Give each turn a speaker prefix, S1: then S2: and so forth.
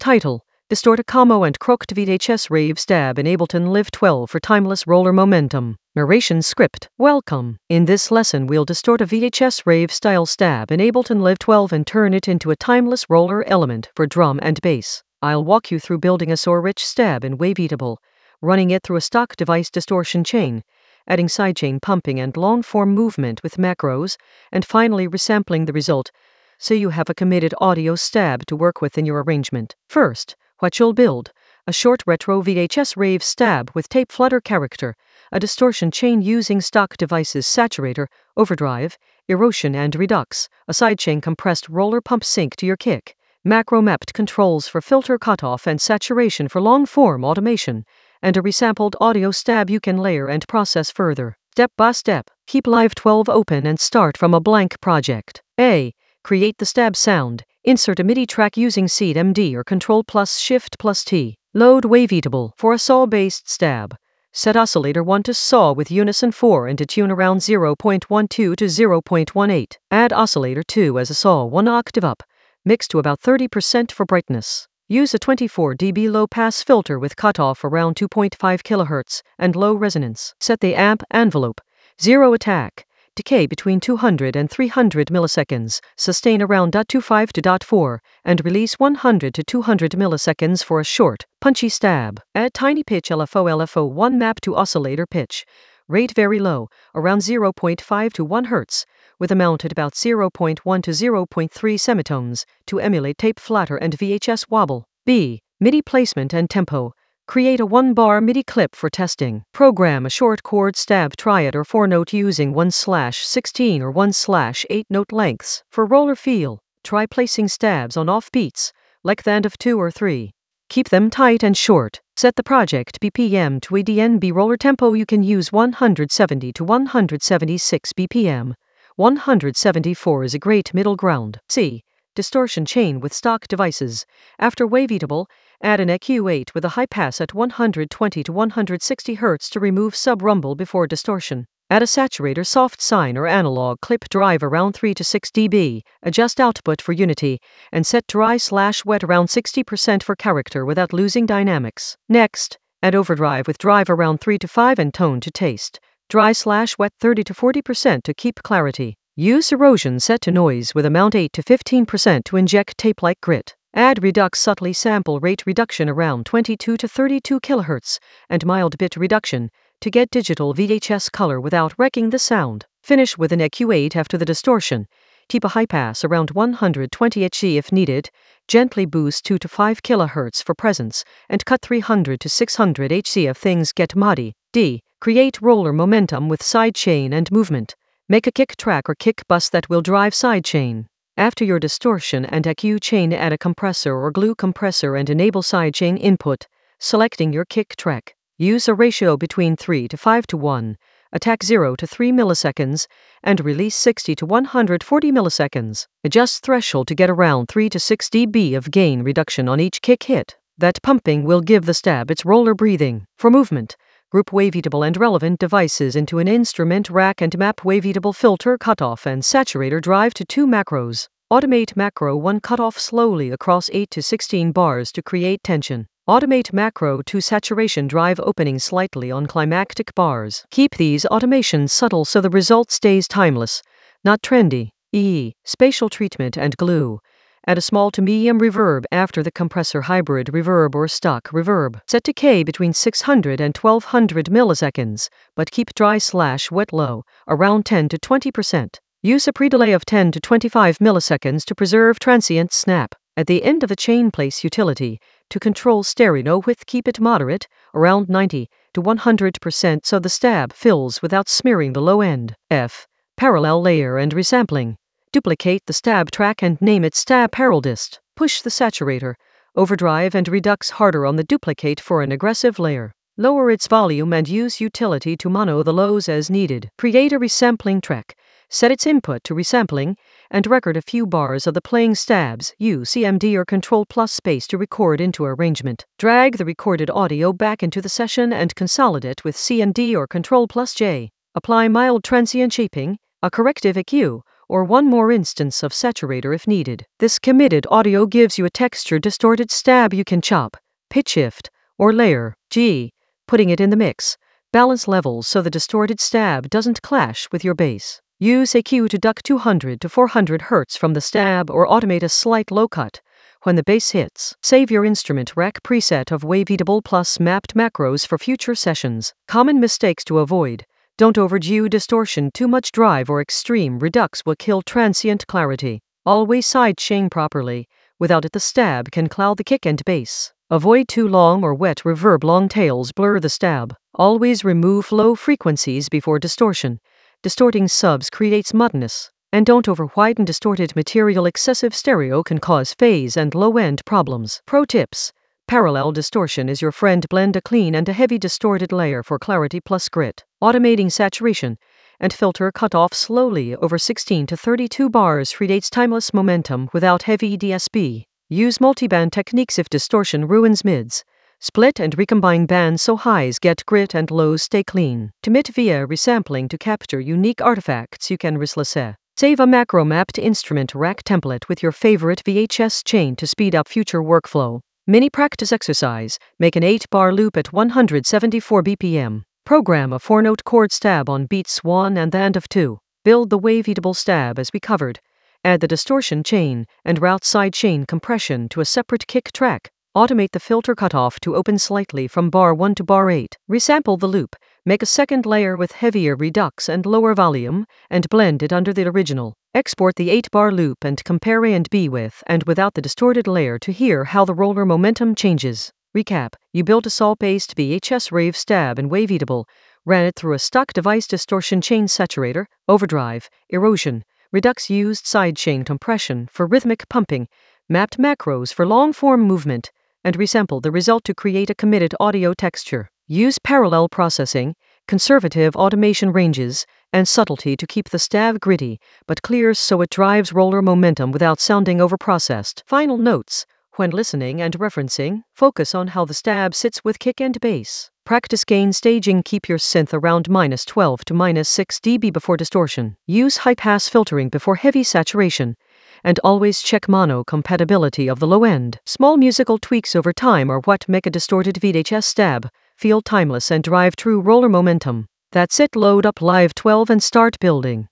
S1: Title: Distortacamo and Crooked VHS Rave Stab in Ableton Live 12 for Timeless Roller Momentum. Narration Script. Welcome. In this lesson we'll distort a VHS Rave style stab in Ableton Live 12 and turn it into a timeless roller element for drum and bass. I'll walk you through building a saw-rich stab in Waveatable, running it through a stock device distortion chain, adding sidechain pumping and long-form movement with macros, and finally resampling the result, so you have a committed audio stab to work with in your arrangement. First, what you'll build: a short retro VHS Rave stab with tape flutter character, a distortion chain using stock devices saturator, overdrive, erosion and redux, a sidechain compressed roller pump sync to your kick, macro mapped controls for filter cutoff and saturation for long-form automation, and a resampled audio stab you can layer and process further. Step by step, keep Live 12 open and start from a blank project. A. Create the stab sound. Insert a MIDI track using Seed MD or Ctrl plus Shift plus T. Load Waveatable for a saw-based stab. Set oscillator 1 to saw with unison 4 and to tune around 0.12 to 0.18. Add oscillator 2 as a saw 1 octave up. Mix to about 30% for brightness. Use a 24 dB low-pass filter with cutoff around 2.5 kHz and low resonance. Set the amp envelope. 0 attack. Decay between 200 and 300 milliseconds, sustain around 0.25 to 0.4, and release 100 to 200 milliseconds for a short, punchy stab. Add tiny pitch LFO 1 map to oscillator pitch. Rate very low, around 0.5 to 1 Hz, with amount at about 0.1 to 0.3 semitones, to emulate tape flutter and VHS wobble. B. MIDI placement and tempo. Create a 1-bar MIDI clip for testing. Program a short chord stab triad or 4-note using 1/16 or 1/8 note lengths. For roller feel, try placing stabs on off beats, like the end of 2 or 3. Keep them tight and short. Set the project BPM to a DNB roller tempo. You can use 170 to 176 BPM. 174 is a great middle ground. C. Distortion chain with stock devices. After Waveatable, add an EQ8 with a high pass at 120 to 160 Hz to remove sub-rumble before distortion. Add a saturator soft sine or analog clip drive around 3 to 6 dB, adjust output for unity, and set dry/wet around 60% for character without losing dynamics. Next, add overdrive with drive around 3 to 5 and tone to taste. Dry/wet 30 to 40% to keep clarity. Use erosion set to noise with amount 8 to 15% to inject tape-like grit. Add redux subtly sample rate reduction around 22 to 32 kHz and mild bit reduction to get digital VHS color without wrecking the sound. Finish with an EQ8 after the distortion. Keep a high pass around 120 Hz if needed. Gently boost 2 to 5 kHz for presence and cut 300 to 600 Hz if things get muddy. D. Create roller momentum with sidechain and movement. Make a kick track or kick bus that will drive sidechain. After your distortion and EQ chain, add a compressor or glue compressor and enable sidechain input, selecting your kick track. Use a ratio between 3 to 5 to 1, attack 0 to 3 milliseconds, and release 60 to 140 milliseconds. Adjust threshold to get around 3 to 6 dB of gain reduction on each kick hit. That pumping will give the stab its roller breathing. For movement, group Waveatable and relevant devices into an instrument rack and map Waveatable filter cutoff and saturator drive to 2 macros. Automate macro 1 cutoff slowly across 8 to 16 bars to create tension. Automate macro 2 saturation drive opening slightly on climactic bars. Keep these automations subtle so the result stays timeless, not trendy. E. Spatial treatment and glue. Add a small to medium reverb after the compressor hybrid reverb or stock reverb. Set decay between 600 and 1200 milliseconds, but keep dry/wet low, around 10 to 20%. Use a pre-delay of 10 to 25 milliseconds to preserve transient snap. At the end of the chain, place utility to control stereo width. Keep it moderate, around 90 to 100% so the stab fills without smearing the low end. F. Parallel layer and resampling. Duplicate the stab track and name it stab parallelist. Push the saturator, overdrive and redux harder on the duplicate for an aggressive layer. Lower its volume and use utility to mono the lows as needed. Create a resampling track. Set its input to resampling and record a few bars of the playing stabs. Use CMD or Ctrl plus space to record into arrangement. Drag the recorded audio back into the session and consolidate with CMD or Ctrl plus J. Apply mild transient shaping, a corrective EQ, or one more instance of saturator if needed. This committed audio gives you a texture distorted stab you can chop, pitch shift, or layer. G. Putting it in the mix. Balance levels so the distorted stab doesn't clash with your bass. Use EQ to duck 200 to 400 Hz from the stab or automate a slight low cut when the bass hits. Save your instrument rack preset of Waveatable plus mapped macros for future sessions. Common mistakes to avoid. Don't overdo distortion. Too much drive or extreme redux will kill transient clarity. Always sidechain properly. Without it, the stab can cloud the kick and bass. Avoid too long or wet reverb. Long tails blur the stab. Always remove low frequencies before distortion. Distorting subs creates muddiness. And don't over-widen distorted material. Excessive stereo can cause phase and low-end problems. Pro tips. Parallel distortion is your friend. Blend a clean and a heavy distorted layer for clarity plus grit. Automating saturation and filter cutoff slowly over 16 to 32 bars creates timeless momentum without heavy DSP. Use multiband techniques if distortion ruins mids. Split and recombine bands so highs get grit and lows stay clean. Commit via resampling to capture unique artifacts you can reslice. Save a macro mapped instrument rack template with your favorite VHS chain to speed up future workflow. Mini practice exercise. Make an 8-bar loop at 174 BPM. Program a 4-note chord stab on beats 1 and the end of 2. Build the Waveatable stab as we covered. Add the distortion chain and route sidechain compression to a separate kick track. Automate the filter cutoff to open slightly from bar 1 to bar 8. Resample the loop. Make a second layer with heavier redux and lower volume, and blend it under the original. Export the 8-bar loop and compare A and B with and without the distorted layer to hear how the roller momentum changes. Recap. You built a SAW-based VHS Rave stab in Waveatable, ran it through a stock device distortion chain saturator, overdrive, erosion, redux, used sidechain compression for rhythmic pumping, mapped macros for long-form movement, and resampled the result to create a committed audio texture. Use parallel processing, conservative automation ranges, and subtlety to keep the stab gritty, but clear so it drives roller momentum without sounding overprocessed. Final notes. When listening and referencing, focus on how the stab sits with kick and bass. Practice gain staging. Keep your synth around -12 to -6 dB before distortion. Use high-pass filtering before heavy saturation. And always check mono compatibility of the low end. Small musical tweaks over time are what make a distorted VHS stab feel timeless and drive true roller momentum. That's it. Load up Live 12 and start building.